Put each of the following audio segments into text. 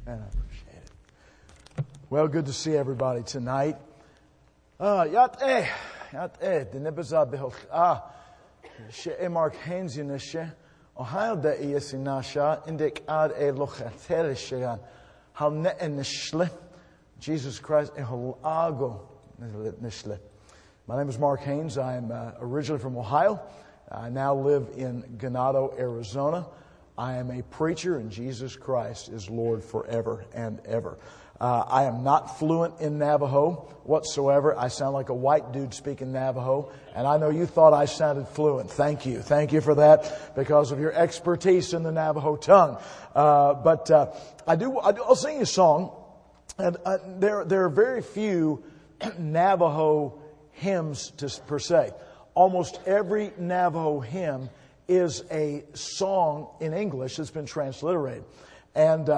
And I appreciate it. Well, good to see everybody tonight. Yat dinebza behol she Mark Hansinische Ohio de Yesinasha indik ad lochaterishan how net in the Jesus Christ eholago nishle. My name is Mark Haynes. I am originally from Ohio. I now live in Ganado, Arizona. I am a preacher, and Jesus Christ is Lord forever and ever. I am not fluent in Navajo whatsoever. I sound like a white dude speaking Navajo, and I know you thought I sounded fluent. Thank you. Thank you for that because of your expertise in the Navajo tongue. I'll sing you a song, and there are very few Navajo hymns per se. Almost every Navajo hymn is a song in English that's been transliterated. And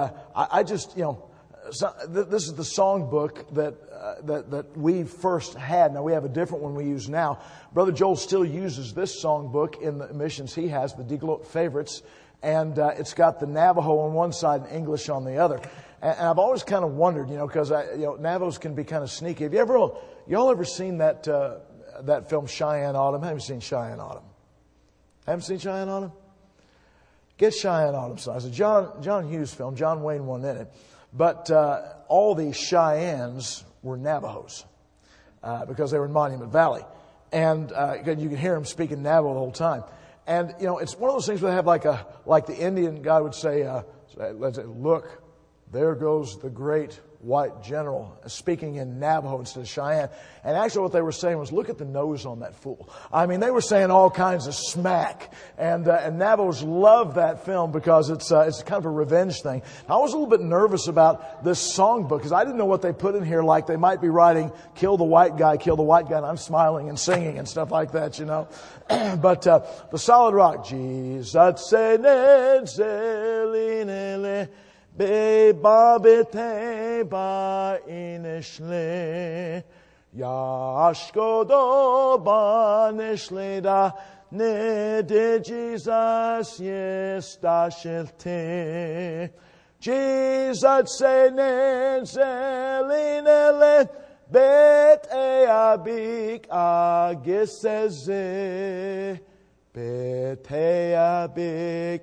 this is the song book that we first had. Now we have a different one we use now. Brother Joel still uses this song book in the missions he has, the Deglot Favorites, and it's got the Navajo on one side and English on the other. And I've always kind of wondered, because Navajos can be kind of sneaky. Have y'all ever seen that film Cheyenne Autumn? Have you seen Cheyenne Autumn? Haven't seen Cheyenne Autumn? Get Cheyenne Autumn. So it's a John Hughes film. John Wayne wasn't in it. But all the Cheyennes were Navajos because they were in Monument Valley. And you can hear them speaking Navajo the whole time. And, it's one of those things where they have like the Indian guy would say, let's say, look, there goes the great white general speaking in Navajo instead of Cheyenne. And actually what they were saying was, look at the nose on that fool. I mean, they were saying all kinds of smack. And Navajos love that film because it's kind of a revenge thing. I was a little bit nervous about this songbook because I didn't know what they put in here. Like they might be writing, kill the white guy, and I'm smiling and singing and stuff like that, But the solid rock, Jesus Be babete ba inishle Yashkodo ba nishle da ne de Jesus yes da shilte Jesus se ne zelinele bet e abik agiseze There's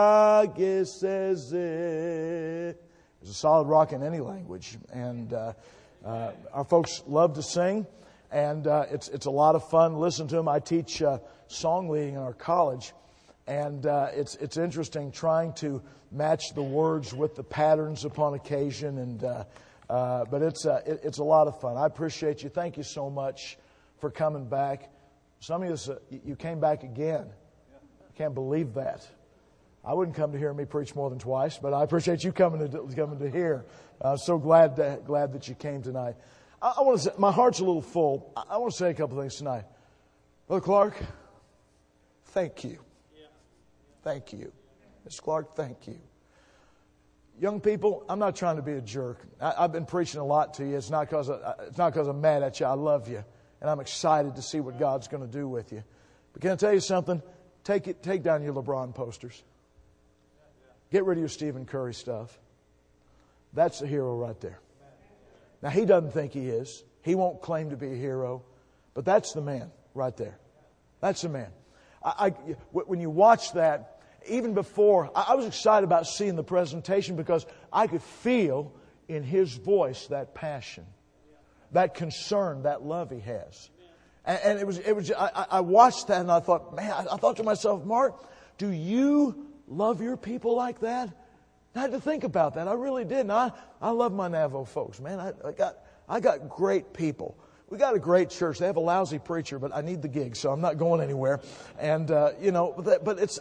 a solid rock in any language, and our folks love to sing, and it's a lot of fun. Listen to them. I teach song leading in our college, and it's interesting trying to match the words with the patterns upon occasion, and but it's a lot of fun. I appreciate you. Thank you so much for coming back. Some of you came back again. I can't believe that. I wouldn't come to hear me preach more than twice, but I appreciate you coming to hear. So glad that you came tonight. I want to say, my heart's a little full. I want to say a couple things tonight. Brother Clark, thank you. Thank you. Mr. Clark, thank you. Young people, I'm not trying to be a jerk. I've been preaching a lot to you. It's not because I'm mad at you. I love you. And I'm excited to see what God's going to do with you. But can I tell you something? Take down your LeBron posters. Get rid of your Stephen Curry stuff. That's a hero right there. Now, he doesn't think he is. He won't claim to be a hero. But that's the man right there. That's the man. When you watch that, even before, I was excited about seeing the presentation because I could feel in his voice that passion, that concern, that love he has. And it was. I watched that and I thought, man, I thought to myself, Mark, do you love your people like that? I had to think about that. I really did. And I love my Navajo folks, man. I got great people. We got a great church. They have a lousy preacher, but I need the gig, so I'm not going anywhere. And but it's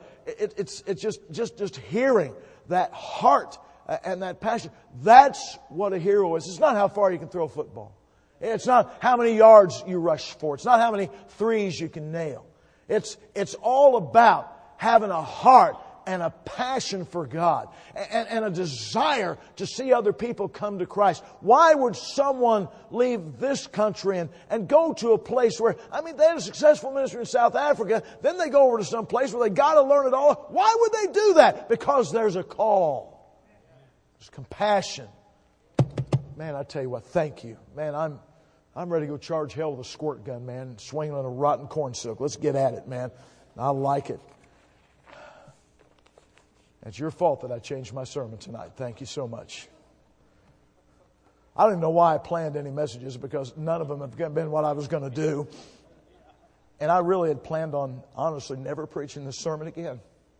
just hearing that heart and that passion. That's what a hero is. It's not how far you can throw a football. It's not how many yards you rush for. It's not how many threes you can nail. It's all about having a heart and a passion for God and a desire to see other people come to Christ. Why would someone leave this country and go to a place where, they had a successful ministry in South Africa, then they go over to some place where they got to learn it all. Why would they do that? Because there's a call. There's compassion. Man, I tell you what, thank you. Man, I'm ready to go charge hell with a squirt gun, man, swinging on a rotten corn silk. Let's get at it, man. I like it. It's your fault that I changed my sermon tonight. Thank you so much. I don't even know why I planned any messages, because none of them have been what I was going to do. And I really had planned on, honestly, never preaching this sermon again.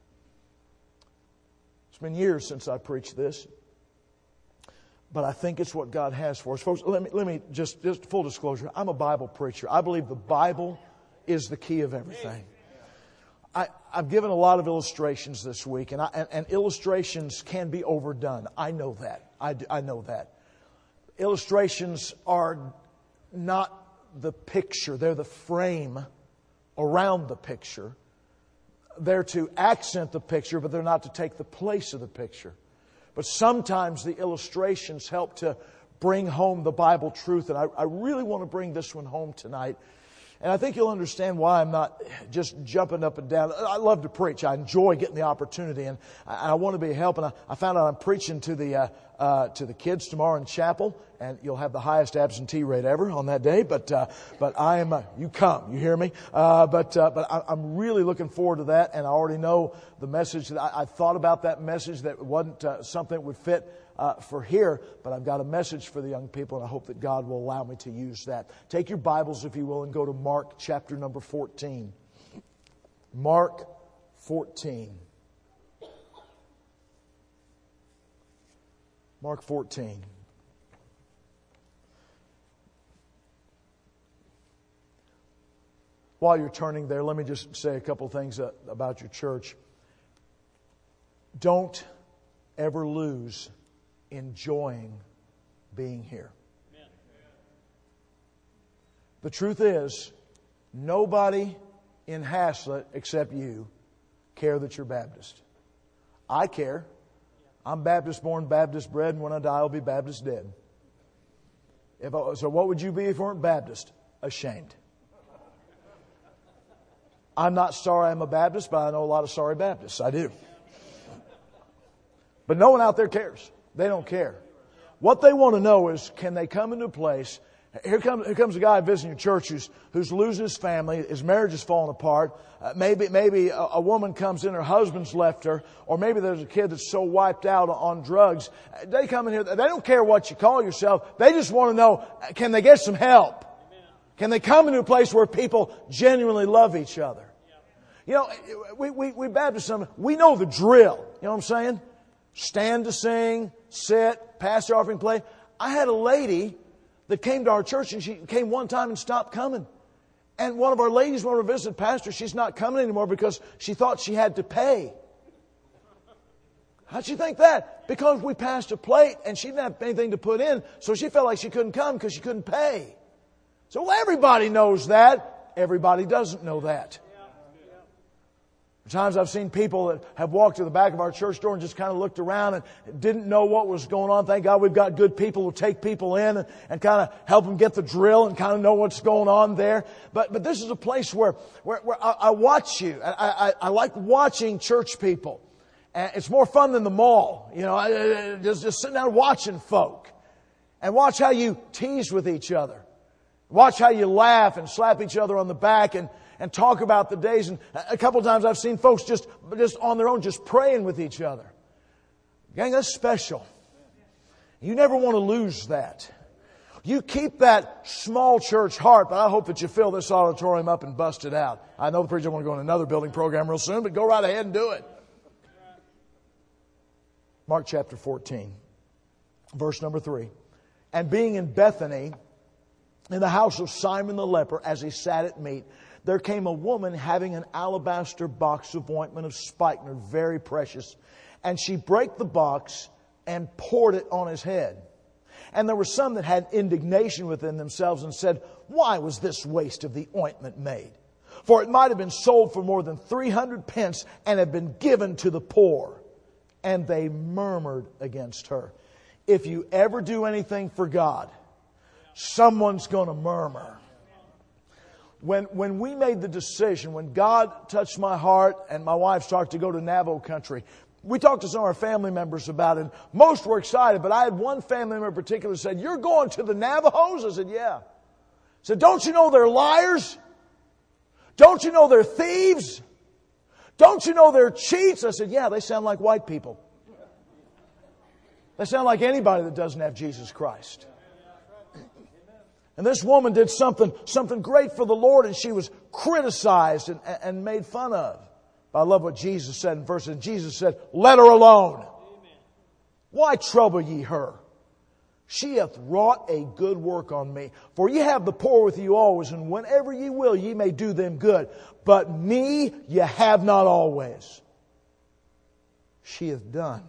It's been years since I preached this. But I think it's what God has for us. Folks, let me just full disclosure. I'm a Bible preacher. I believe the Bible is the key of everything. I've given a lot of illustrations this week, and illustrations can be overdone. I know that. I know that. Illustrations are not the picture. They're the frame around the picture. They're to accent the picture, but they're not to take the place of the picture. But sometimes the illustrations help to bring home the Bible truth. And I really want to bring this one home tonight. And I think you'll understand why I'm not just jumping up and down. I love to preach. I enjoy getting the opportunity, and I want to be a help. And I found out I'm preaching to the kids tomorrow in chapel, and you'll have the highest absentee rate ever on that day. But I am you come, you hear me? But I'm really looking forward to that, and I already know the message that I thought about that message that wasn't something that would fit for here, but I've got a message for the young people, and I hope that God will allow me to use that. Take your Bibles, if you will, and go to Mark chapter number 14. Mark 14. Mark 14. While you're turning there, let me just say a couple things about your church. Don't ever lose enjoying being here. The truth is, nobody in Haslett except you care that you're Baptist. I care. I'm Baptist born, Baptist bred, and when I die, I'll be Baptist dead. So what would you be if you weren't Baptist? Ashamed. I'm not sorry I'm a Baptist, but I know a lot of sorry Baptists. I do. But no one out there cares. They don't care. What they want to know is, can they come into a place? Here comes a guy visiting your church who's losing his family. His marriage is falling apart. Maybe a woman comes in, her husband's left her. Or maybe there's a kid that's so wiped out on drugs. They come in here. They don't care what you call yourself. They just want to know, can they get some help? Can they come into a place where people genuinely love each other? You know, we Baptists, we know the drill. You know what I'm saying? Stand to sing, sit, pass the offering plate. I had a lady that came to our church, and she came one time and stopped coming. And one of our ladies wanted to visit pastor. She's not coming anymore because she thought she had to pay. How'd she think that? Because we passed a plate and she didn't have anything to put in, so she felt like she couldn't come because she couldn't pay. So everybody knows that. Everybody doesn't know that. Times I've seen people that have walked to the back of our church door and just kind of looked around and didn't know what was going on. Thank God we've got good people who take people in and kind of help them get the drill and kind of know what's going on there. But this is a place where I watch you. I like watching church people. And it's more fun than the mall. You know, just sitting down watching folk. And watch how you tease with each other. Watch how you laugh and slap each other on the back and talk about the days. And a couple of times I've seen folks just on their own, just praying with each other. Gang, that's special. You never want to lose that. You keep that small church heart, but I hope that you fill this auditorium up and bust it out. I know the preacher want to go on another building program real soon, but go right ahead and do it. Mark chapter 14, verse number 3. And being in Bethany, in the house of Simon the leper, as he sat at meat, there came a woman having an alabaster box of ointment of spikenard, very precious. And she brake the box and poured it on his head. And there were some that had indignation within themselves and said, why was this waste of the ointment made? For it might have been sold for more than 300 pence and have been given to the poor. And they murmured against her. If you ever do anything for God, someone's going to murmur. When we made the decision, when God touched my heart and my wife started to go to Navajo country, We talked to some of our family members about it. Most were excited, but I had one family member in particular who said, "You're going to the Navajos?" I said, "Yeah." I said, "Don't you know they're liars? Don't you know they're thieves? Don't you know they're cheats?" I said, "Yeah, they sound like white people. They sound like anybody that doesn't have Jesus Christ." And this woman did something great for the Lord, and she was criticized and made fun of. But I love what Jesus said in verse. And Jesus said, "Let her alone. Why trouble ye her? She hath wrought a good work on me. For ye have the poor with you always, and whenever ye will, ye may do them good. But me ye have not always." She hath done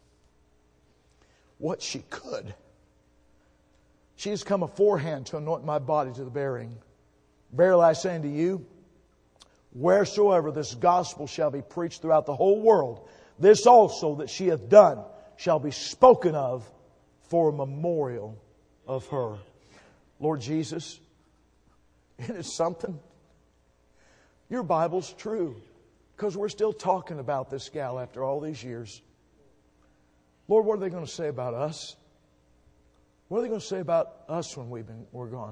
what she could. She has come aforehand to anoint my body to the burying. Verily I say unto you, wheresoever this gospel shall be preached throughout the whole world, this also that she hath done shall be spoken of for a memorial of her. Lord Jesus, it is something. Your Bible's true, because we're still talking about this gal after all these years. Lord, what are they going to say about us? What are they going to say about us when we're gone?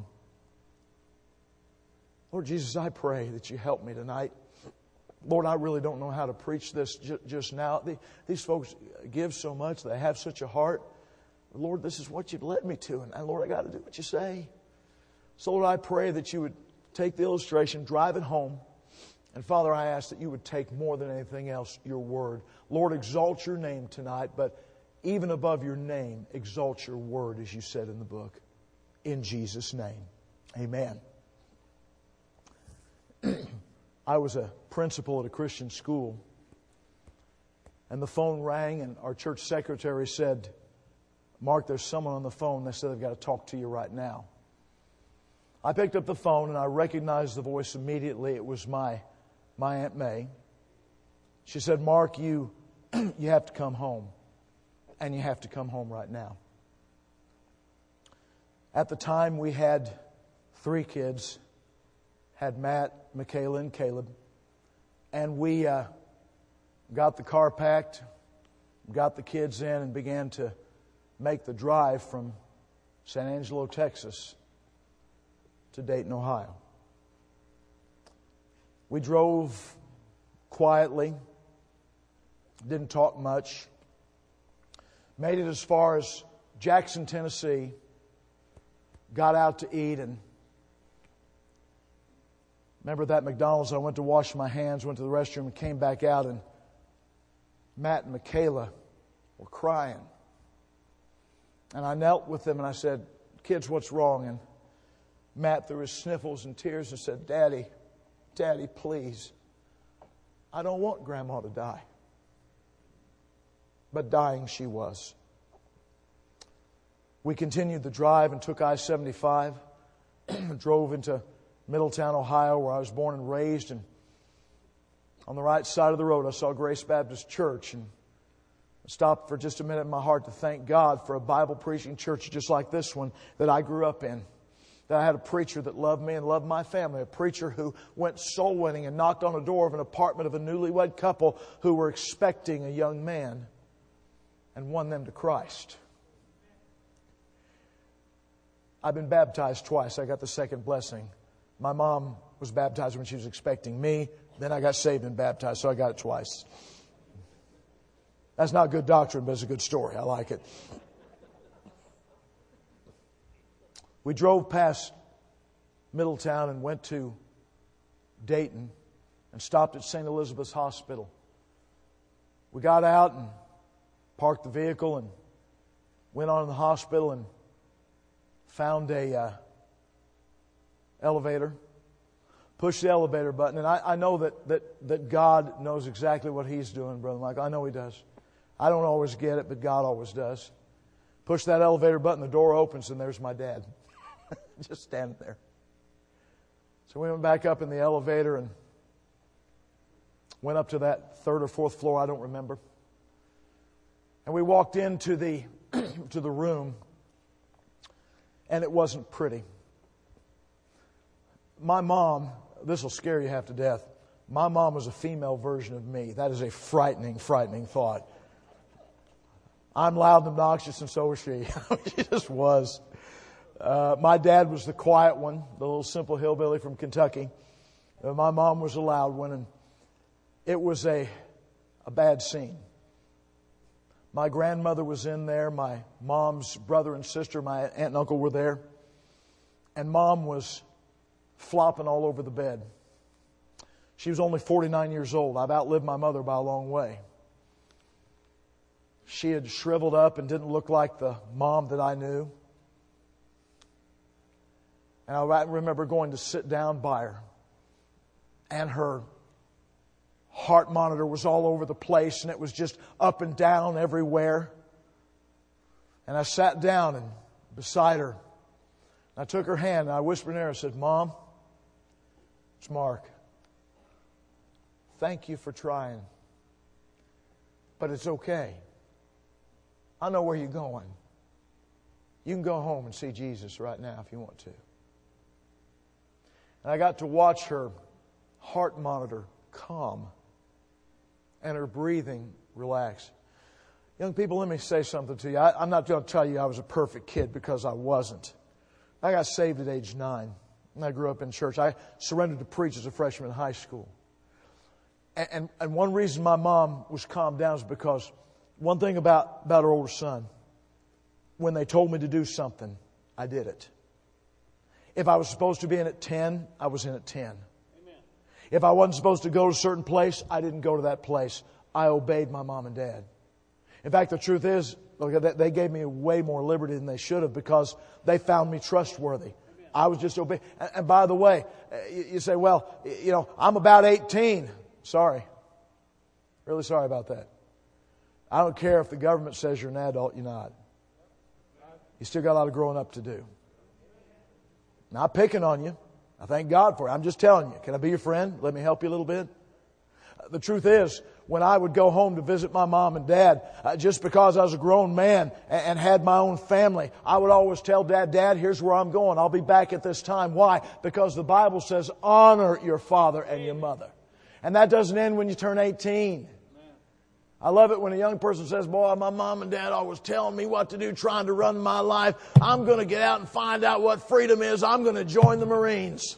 Lord Jesus, I pray that you help me tonight. Lord, I really don't know how to preach this just now. These folks give so much. They have such a heart. Lord, this is what you've led me to. And Lord, I got to do what you say. So Lord, I pray that you would take the illustration, drive it home. And Father, I ask that you would take more than anything else your word. Lord, exalt your name tonight, but even above your name, exalt your word, as you said in the book. In Jesus' name, amen. I was a principal at a Christian school, and the phone rang, and our church secretary said, "Mark, there's someone on the phone. They said they've got to talk to you right now." I picked up the phone, and I recognized the voice immediately. It was my Aunt May. She said, "Mark, you have to come home. And you have to come home right now." At the time, we had 3 kids. Had Matt, Michaela, and Caleb. And we got the car packed, got the kids in, and began to make the drive from San Angelo, Texas, to Dayton, Ohio. We drove quietly, didn't talk much. Made it as far as Jackson, Tennessee. Got out to eat, and remember that McDonald's, I went to wash my hands, went to the restroom, and came back out, and Matt and Michaela were crying. And I knelt with them and I said, "Kids, what's wrong?" And Matt, through his sniffles and tears, and said, Daddy, please, I don't want Grandma to die." But dying she was. We continued the drive and took I-75, drove into Middletown, Ohio, where I was born and raised. And on the right side of the road, I saw Grace Baptist Church, and I stopped for just a minute in my heart to thank God for a Bible-preaching church just like this one that I grew up in. That I had a preacher that loved me and loved my family. A preacher who went soul winning and knocked on the door of an apartment of a newlywed couple who were expecting a young man, and won them to Christ. I've been baptized twice. I got the second blessing. My mom was baptized when she was expecting me. Then I got saved and baptized, so I got it twice. That's not good doctrine, but it's a good story. I like it. We drove past Middletown and went to Dayton and stopped at St. Elizabeth's Hospital. We got out and parked the vehicle and went on to the hospital and found a elevator. Pushed the elevator button. And I know that God knows exactly what He's doing, Brother Michael. I know He does. I don't always get it, but God always does. Push that elevator button, the door opens, and there's my dad. Just standing there. So we went back up in the elevator and went up to that 3rd or 4th floor, I don't remember. And we walked into the to the room, and it wasn't pretty. My mom, this will scare you half to death, my mom was a female version of me. That is a frightening, frightening thought. I'm loud and obnoxious, and so was she. She just was. My dad was the quiet one, the little simple hillbilly from Kentucky. My mom was a loud one, and it was a bad scene. My grandmother was in there. My mom's brother and sister, my aunt and uncle were there. And Mom was flopping all over the bed. She was only 49 years old. I've outlived my mother by a long way. She had shriveled up and didn't look like the mom that I knew. And I remember going to sit down by her. And her heart monitor was all over the place, and it was just up and down everywhere. And I sat down and beside her. I took her hand and I whispered in her, I said, Mom, it's Mark. Thank you for trying. But it's okay. I know where you're going. You can go home and see Jesus right now if you want to. And I got to watch her heart monitor calm and her breathing relax. Young people, let me say something to you. I'm not going to tell you I was a perfect kid, because I wasn't. I got saved at age 9. And I grew up in church. I surrendered to preach as a freshman in high school. And one reason my mom was calmed down is because one thing about her older son, when they told me to do something, I did it. If I was supposed to be in at 10, I was in at 10. Amen. If I wasn't supposed to go to a certain place, I didn't go to that place. I obeyed my mom and dad. In fact, the truth is, look, they gave me way more liberty than they should have, because they found me trustworthy. I was just obeying. And by the way, you say, well, you know, I'm about 18. Sorry. Really sorry about that. I don't care if the government says you're an adult, you're not. You still got a lot of growing up to do. Not picking on you. I thank God for it. I'm just telling you. Can I be your friend? Let me help you a little bit. The truth is, when I would go home to visit my mom and dad, just because I was a grown man and had my own family, I would always tell Dad, here's where I'm going. I'll be back at this time. Why? Because the Bible says, honor your father and your mother. And that doesn't end when you turn 18. I love it when a young person says, boy, my mom and dad always telling me what to do, trying to run my life. I'm going to get out and find out what freedom is. I'm going to join the Marines.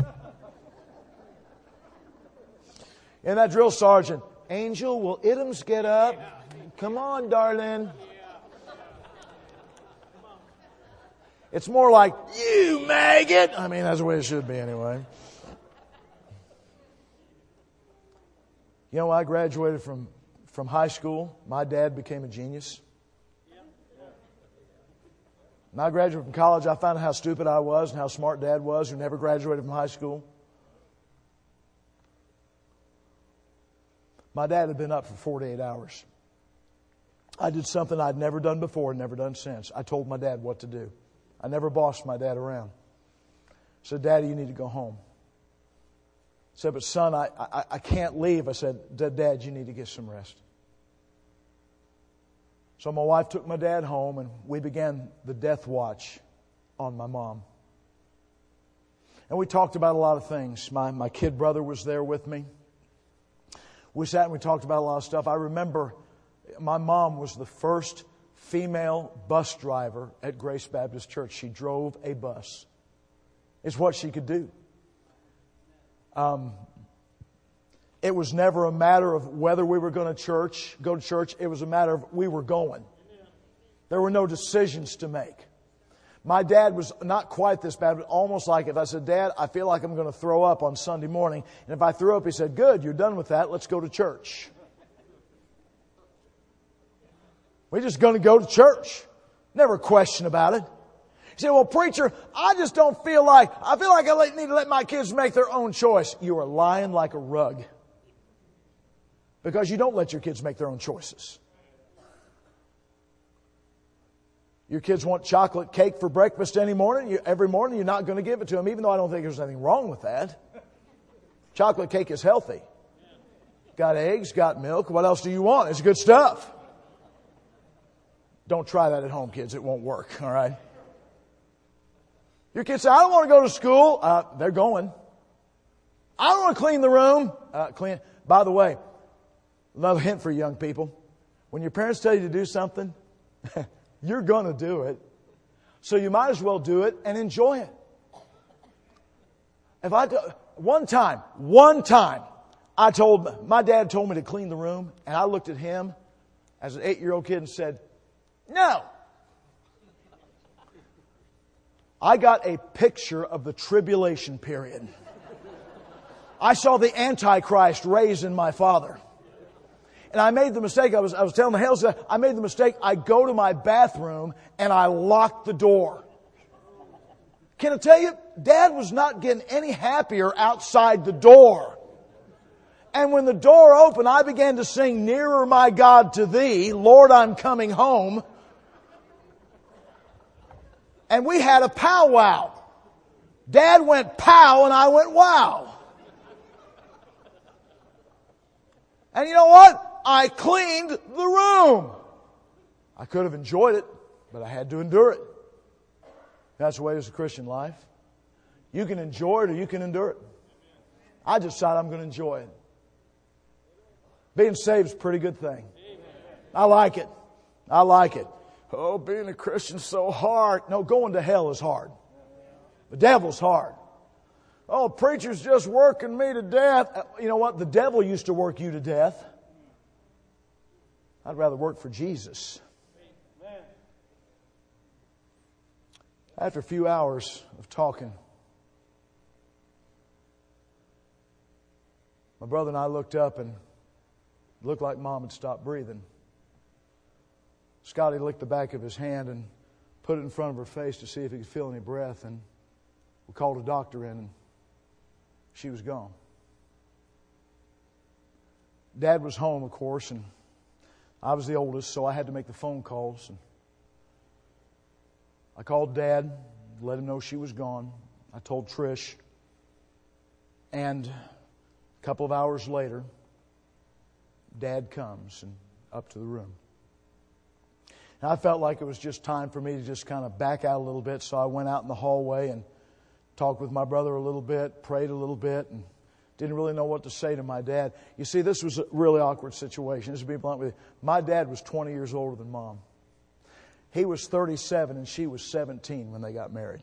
And that drill sergeant, Angel, will Idams get up? Come on, darling. It's more like, you maggot. I mean, that's the way it should be anyway. You know, I graduated from high school. My dad became a genius. When I graduated from college, I found out how stupid I was and how smart Dad was, who never graduated from high school. My dad had been up for 48 hours. I did something I'd never done before and never done since. I told my dad what to do. I never bossed my dad around. I said, Daddy, you need to go home. He said, but son, I can't leave. I said, Dad, you need to get some rest. So my wife took my dad home, and we began the death watch on my mom. And we talked about a lot of things. My kid brother was there with me. We sat and we talked about a lot of stuff. I remember my mom was the first female bus driver at Grace Baptist Church. She drove a bus. It's what she could do. It was never a matter of whether we were going to go to church. It was a matter of we were going. There were no decisions to make. My dad was not quite this bad, but almost like if I said, Dad, I feel like I'm going to throw up on Sunday morning. And if I threw up, he said, good, you're done with that. Let's go to church. We're just going to go to church. Never a question about it. You say, well, preacher, I feel like I need to let my kids make their own choice. You are lying like a rug. Because you don't let your kids make their own choices. Your kids want chocolate cake for breakfast every morning, you're not going to give it to them, even though I don't think there's anything wrong with that. Chocolate cake is healthy. Got eggs, got milk. What else do you want? It's good stuff. Don't try that at home, kids. It won't work, all right? Your kids say, I don't want to go to school. They're going. I don't want to clean the room. By the way, another hint for young people. When your parents tell you to do something, you're going to do it. So you might as well do it and enjoy it. One time, my dad told me to clean the room, and I looked at him as an 8-year-old kid and said, no. I got a picture of the tribulation period. I saw the Antichrist raised in my father. And I made the mistake, I was telling the Hales, I made the mistake, I go to my bathroom and I lock the door. Can I tell you, Dad was not getting any happier outside the door. And when the door opened, I began to sing, Nearer My God to Thee, Lord I'm coming home. And we had a powwow. Dad went pow and I went wow. And you know what? I cleaned the room. I could have enjoyed it, but I had to endure it. That's the way it is in Christian life. You can enjoy it or you can endure it. I decided I'm going to enjoy it. Being saved is a pretty good thing. I like it. I like it. Oh, being a Christian's so hard. No, going to hell is hard. The devil's hard. Oh, preacher's just working me to death. You know what? The devil used to work you to death. I'd rather work for Jesus. After a few hours of talking, my brother and I looked up and it looked like Mom had stopped breathing. Scotty licked the back of his hand and put it in front of her face to see if he could feel any breath, and we called a doctor in and she was gone. Dad was home, of course, and I was the oldest, so I had to make the phone calls. And I called Dad, let him know she was gone. I told Trish. And a couple of hours later, Dad comes and up to the room. And I felt like it was just time for me to just kind of back out a little bit, so I went out in the hallway and talked with my brother a little bit, prayed a little bit, and didn't really know what to say to my dad. You see, this was a really awkward situation. Just to be blunt with you. My dad was 20 years older than Mom. He was 37 and she was 17 when they got married.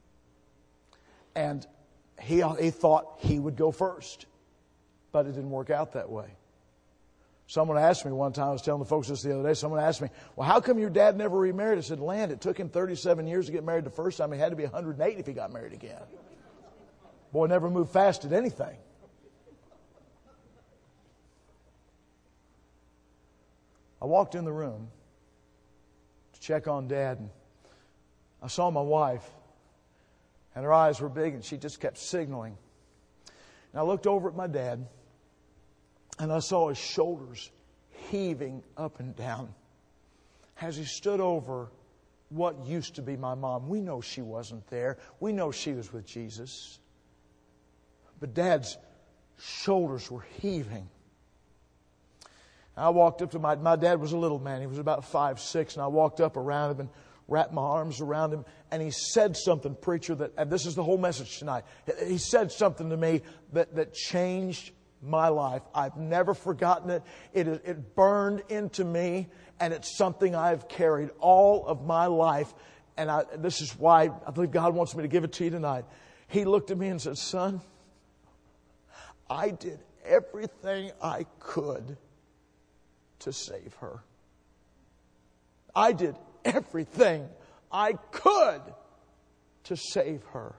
And he thought he would go first. But it didn't work out that way. Someone asked me one time, I was telling the folks this the other day, someone asked me, well, how come your dad never remarried? I said, Land, it took him 37 years to get married the first time. He had to be 108 if he got married again. Boy never moved fast at anything. I walked in the room to check on Dad, and I saw my wife, and her eyes were big, and she just kept signaling. And I looked over at my dad, and I saw his shoulders heaving up and down as he stood over what used to be my mom. We know she wasn't there. We know she was with Jesus. But Dad's shoulders were heaving. I walked up to my dad was a little man. He was about 5'6", and I walked up around him and wrapped my arms around him. And he said something, preacher, and this is the whole message tonight. He said something to me that changed my life. I've never forgotten it. It burned into me, and it's something I've carried all of my life. And this is why I believe God wants me to give it to you tonight. He looked at me and said, son, I did everything I could to save her. I did everything I could to save her.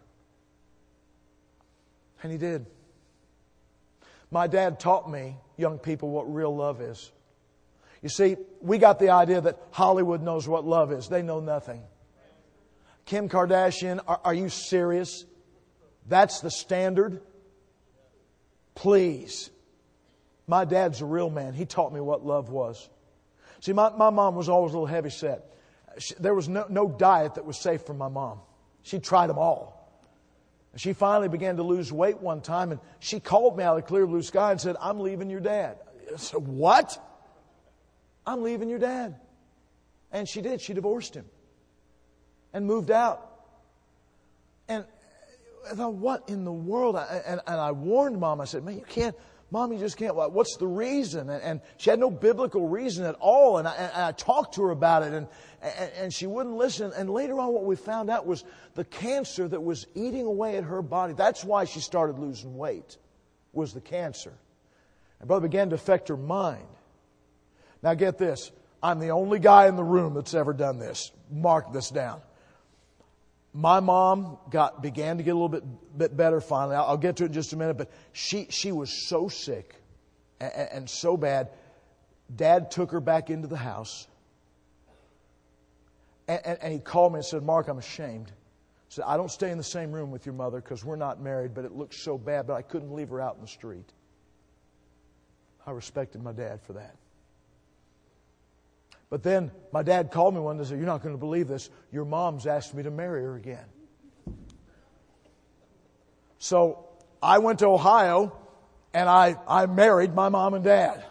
And he did. My dad taught me, young people, what real love is. You see, we got the idea that Hollywood knows what love is. They know nothing. Kim Kardashian, are you serious? That's the standard? Please. My dad's a real man. He taught me what love was. See, my mom was always a little heavy set. There was no diet that was safe for my mom. She tried them all. She finally began to lose weight one time, and she called me out of the clear blue sky and said, I'm leaving your dad. I said, what? I'm leaving your dad. And she did. She divorced him and moved out. And I thought, what in the world? And I warned Mom. I said, man, you can't. Mom, you just can't. What's the reason? And she had no biblical reason at all. And I talked to her about it, and she wouldn't listen. And later on, what we found out was the cancer that was eating away at her body. That's why she started losing weight, was the cancer. And brother, began to affect her mind. Now get this. I'm the only guy in the room that's ever done this. Mark this down. My mom began to get a little bit better finally. I'll get to it in just a minute, but she was so sick and so bad. Dad took her back into the house, and he called me and said, Mark, I'm ashamed. He said, I don't stay in the same room with your mother because we're not married, but it looks so bad, but I couldn't leave her out in the street. I respected my dad for that. But then my dad called me one day and said, you're not going to believe this. Your mom's asked me to marry her again. So I went to Ohio and I married my mom and dad.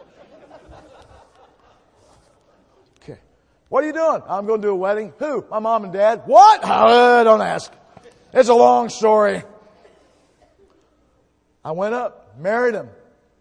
Okay. What are you doing? I'm going to do a wedding. Who? My mom and dad. What? Don't ask. It's a long story. I went up, married him.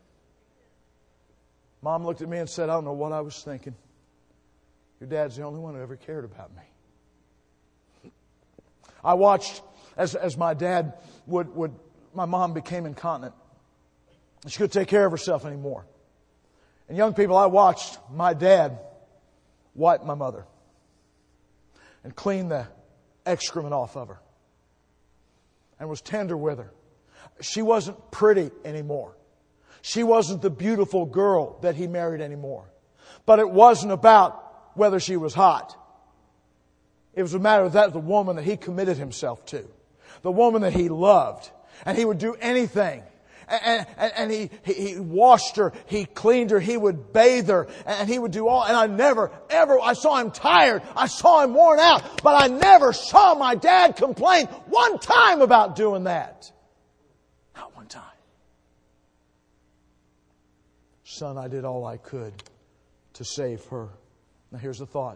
Mom looked at me and said, I don't know what I was thinking. Your dad's the only one who ever cared about me. I watched as my dad my mom became incontinent. She couldn't take care of herself anymore. And young people, I watched my dad wipe my mother and clean the excrement off of her and was tender with her. She wasn't pretty anymore. She wasn't the beautiful girl that he married anymore. But it wasn't about whether she was hot. It was a matter of that the woman that he committed himself to. The woman that he loved. And he would do anything. And he washed her. He cleaned her. He would bathe her. And he would do all. And I saw him tired. I saw him worn out. But I never saw my dad complain one time about doing that. Not one time. Son, I did all I could to save her. Now here's the thought.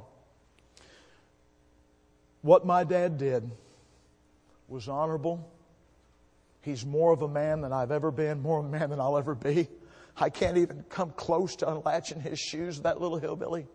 What my dad did was honorable. He's more of a man than I've ever been, more of a man than I'll ever be. I can't even come close to unlatching his shoes, that little hillbilly.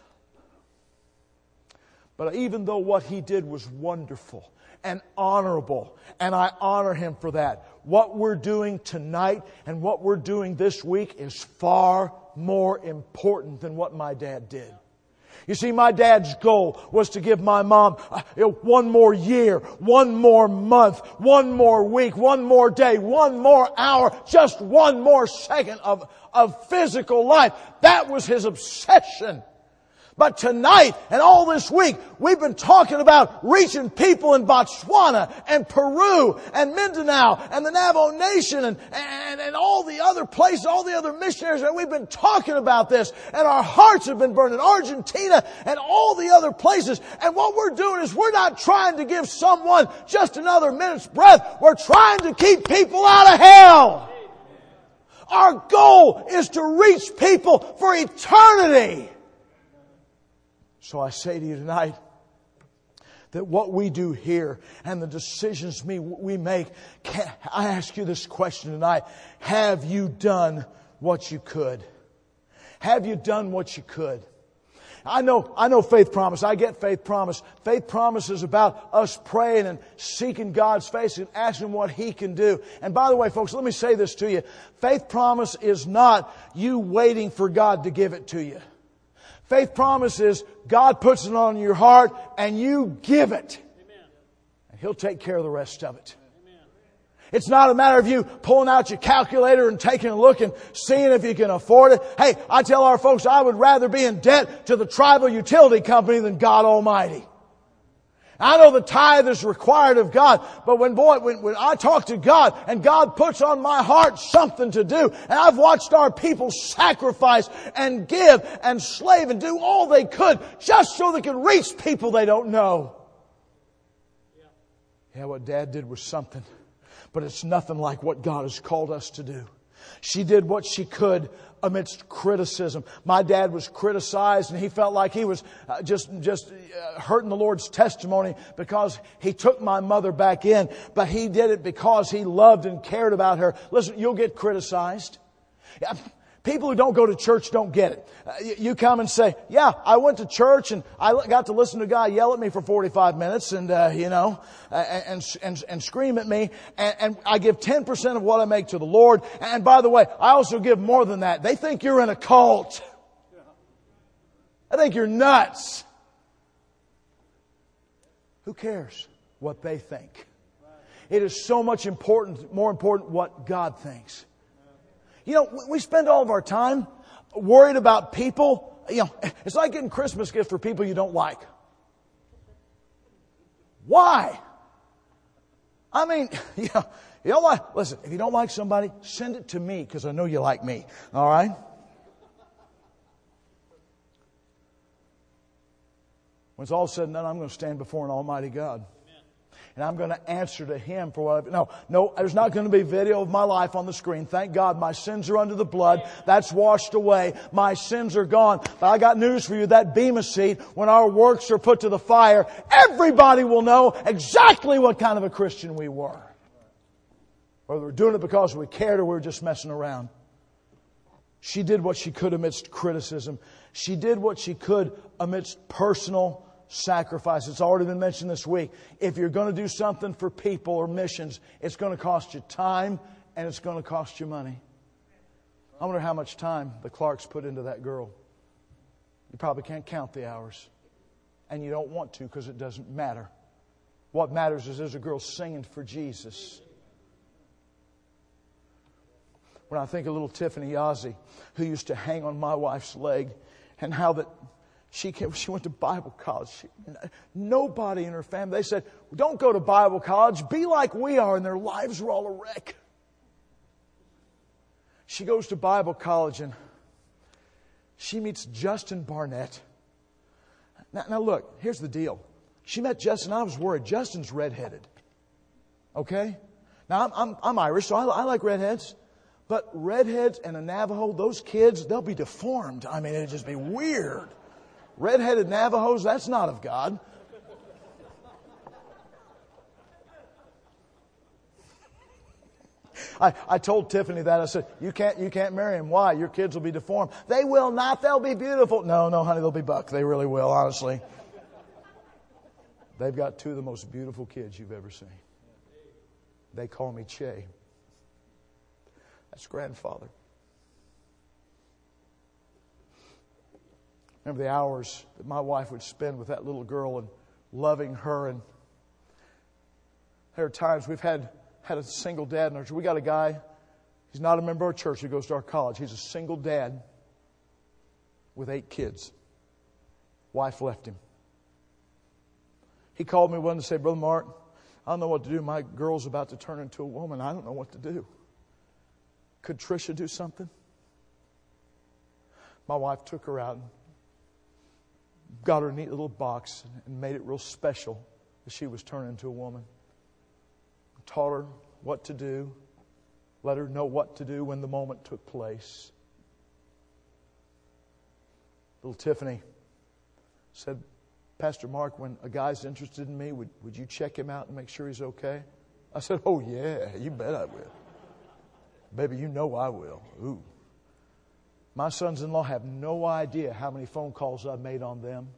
But even though what he did was wonderful and honorable, and I honor him for that, what we're doing tonight and what we're doing this week is far more important than what my dad did. You see, my dad's goal was to give my mom one more year, one more month, one more week, one more day, one more hour, just one more second of physical life. That was his obsession. But tonight and all this week, we've been talking about reaching people in Botswana and Peru and Mindanao and the Navajo Nation and all the other places, all the other missionaries. And we've been talking about this. And our hearts have been burned in Argentina and all the other places. And what we're doing is we're not trying to give someone just another minute's breath. We're trying to keep people out of hell. Our goal is to reach people for eternity. So I say to you tonight that what we do here and the decisions we make, I ask you this question tonight. Have you done what you could? Have you done what you could? I know Faith Promise. I get Faith Promise. Faith Promise is about us praying and seeking God's face and asking what He can do. And by the way, folks, let me say this to you. Faith Promise is not you waiting for God to give it to you. Faith Promise is God puts it on your heart and you give it. Amen. And He'll take care of the rest of it. Amen. It's not a matter of you pulling out your calculator and taking a look and seeing if you can afford it. Hey, I tell our folks I would rather be in debt to the tribal utility company than God Almighty. I know the tithe is required of God, but when I talk to God and God puts on my heart something to do, and I've watched our people sacrifice and give and slave and do all they could just so they can reach people they don't know. Yeah, what Dad did was something, but it's nothing like what God has called us to do. She did what she could amidst criticism. My dad was criticized, and he felt like he was just hurting the Lord's testimony because he took my mother back in. But he did it because he loved and cared about her. Listen, you'll get criticized. People who don't go to church don't get it. You come and say, yeah, I went to church and I got to listen to a guy yell at me for 45 minutes and scream at me. And I give 10% of what I make to the Lord. And by the way, I also give more than that. They think you're in a cult. I think you're nuts. Who cares what they think? It is so much more important what God thinks. You know, we spend all of our time worried about people. You know, it's like getting Christmas gifts for people you don't like. Why? I mean, you don't like, listen, if you don't like somebody, send it to me because I know you like me. All right? When it's all said and done, I'm going to stand before an almighty God. And I'm going to answer to Him for what I've... No, there's not going to be video of my life on the screen. Thank God my sins are under the blood. That's washed away. My sins are gone. But I got news for you. That Bema seat, when our works are put to the fire, everybody will know exactly what kind of a Christian we were. Whether we're doing it because we cared or we were just messing around. She did what she could amidst criticism. She did what she could amidst personal sacrifice. It's already been mentioned this week. If you're going to do something for people or missions, it's going to cost you time and it's going to cost you money. I wonder how much time the Clarks put into that girl. You probably can't count the hours. And you don't want to because it doesn't matter. What matters is there's a girl singing for Jesus. When I think of little Tiffany Yazzie, who used to hang on my wife's leg, and how that she went to Bible college. Nobody in her family, they said, don't go to Bible college, be like we are, and their lives were all a wreck. She goes to Bible college and she meets Justin Barnett. Now look, here's the deal. She met Justin, I was worried. Justin's redheaded. Okay? Now I'm Irish, so I like redheads. But redheads and a Navajo, those kids, they'll be deformed. I mean, it'd just be weird. Red-headed Navajos, that's not of God. I told Tiffany that. I said, you can't marry him. Why? Your kids will be deformed. They will not. They'll be beautiful. No, honey, they'll be buck. They really will, honestly. They've got two of the most beautiful kids you've ever seen. They call me Che. That's grandfather. Remember the hours that my wife would spend with that little girl and loving her. And there are times we've had a single dad in our church. We got a guy, he's not a member of our church, he goes to our college. He's a single dad with 8 kids. Wife left him. He called me one to say, Brother Mark, I don't know what to do. My girl's about to turn into a woman. I don't know what to do. Could Tricia do something? My wife took her out and got her a neat little box and made it real special as she was turning into a woman. Taught her what to do. Let her know what to do when the moment took place. Little Tiffany said, Pastor Mark, when a guy's interested in me, would you check him out and make sure he's okay? I said, oh yeah, you bet I will. Baby, you know I will. Ooh. My sons-in-law have no idea how many phone calls I've made on them.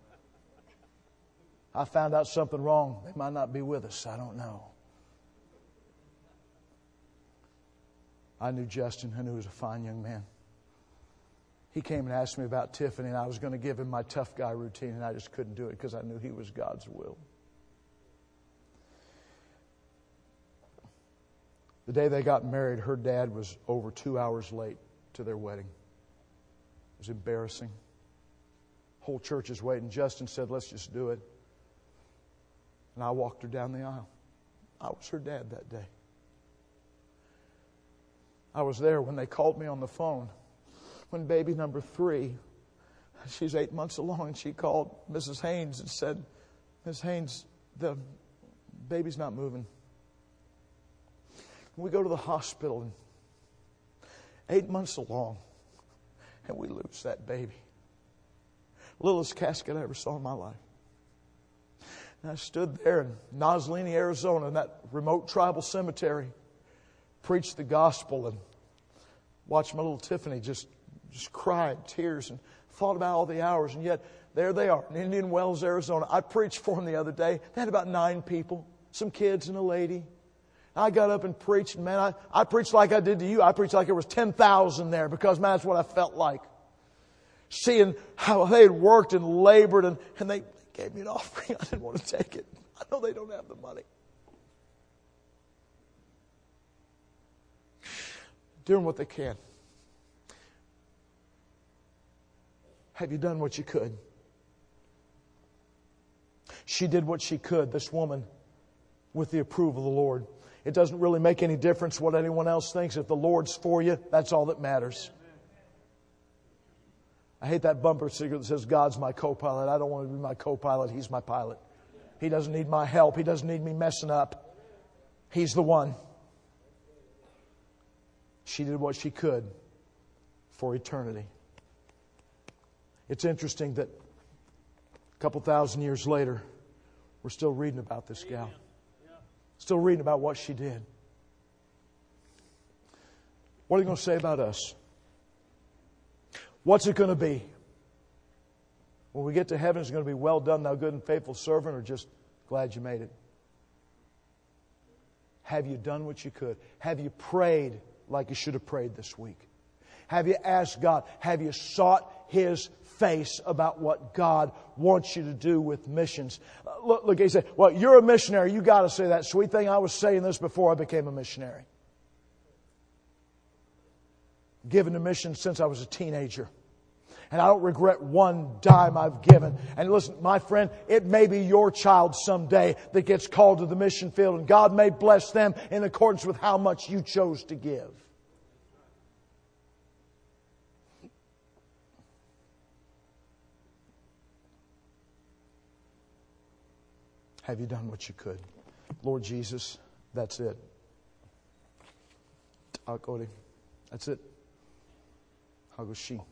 I found out something wrong. They might not be with us. I don't know. I knew Justin. I knew he was a fine young man. He came and asked me about Tiffany, and I was going to give him my tough guy routine, and I just couldn't do it because I knew he was God's will. The day they got married, her dad was over 2 hours late to their wedding. It was embarrassing. Whole church is waiting. Justin said, let's just do it. And I walked her down the aisle. I was her dad that day. I was there when they called me on the phone. When baby number 3, she's 8 months along, and she called Mrs. Haynes and said, Ms. Haynes, the baby's not moving. We go to the hospital, and 8 months along, and we lose that baby. Littlest casket I ever saw in my life. And I stood there in Nozzolini, Arizona, in that remote tribal cemetery, preached the gospel, and watched my little Tiffany just cry in tears, and thought about all the hours. And yet, there they are in Indian Wells, Arizona. I preached for them the other day. They had about 9 people, some kids and a lady. I got up and preached, and man, I preached like I did to you. I preached like there was 10,000 there, because man, that's what I felt like. Seeing how they had worked and labored, and they gave me an offering. I didn't want to take it. I know they don't have the money. Doing what they can. Have you done what you could? She did what she could, this woman, with the approval of the Lord. It doesn't really make any difference what anyone else thinks. If the Lord's for you, that's all that matters. I hate that bumper sticker that says, God's my co-pilot. I don't want to be my co-pilot. He's my pilot. He doesn't need my help. He doesn't need me messing up. He's the one. She did what she could for eternity. It's interesting that a couple thousand years later, we're still reading about this gal. Still reading about what she did. What are you going to say about us? What's it going to be? When we get to heaven, it's going to be, well done, thou good and faithful servant, or just glad you made it? Have you done what you could? Have you prayed like you should have prayed this week? Have you asked God? Have you sought His face about what God wants you to do with missions? Look, he said, well, you're a missionary. You got to say that sweet thing. I was saying this before I became a missionary. Given to missions since I was a teenager. And I don't regret one dime I've given. And listen, my friend, it may be your child someday that gets called to the mission field, and God may bless them in accordance with how much you chose to give. Have you done what you could? Lord Jesus, that's it. That's it. Hagoshi.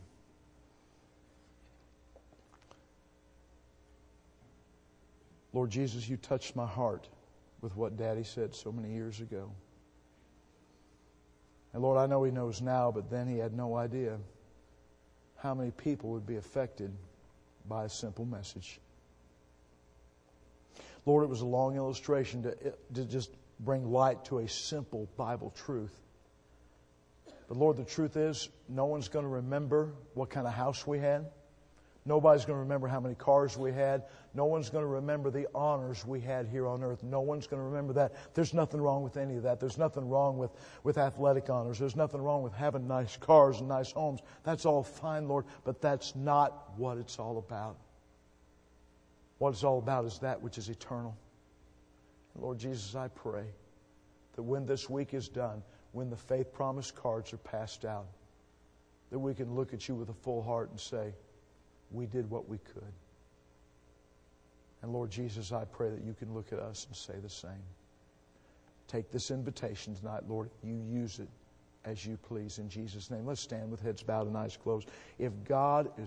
Lord Jesus, you touched my heart with what Daddy said so many years ago. And Lord, I know He knows now, but then He had no idea how many people would be affected by a simple message. Lord, it was a long illustration to just bring light to a simple Bible truth. But Lord, the truth is, no one's going to remember what kind of house we had. Nobody's going to remember how many cars we had. No one's going to remember the honors we had here on earth. No one's going to remember that. There's nothing wrong with any of that. There's nothing wrong with athletic honors. There's nothing wrong with having nice cars and nice homes. That's all fine, Lord, but that's not what it's all about. What it's all about is that which is eternal. Lord Jesus, I pray that when this week is done, when the faith promise cards are passed out, that we can look at you with a full heart and say, we did what we could. And Lord Jesus, I pray that you can look at us and say the same. Take this invitation tonight, Lord. You use it as you please in Jesus' name. Let's stand with heads bowed and eyes closed. If God is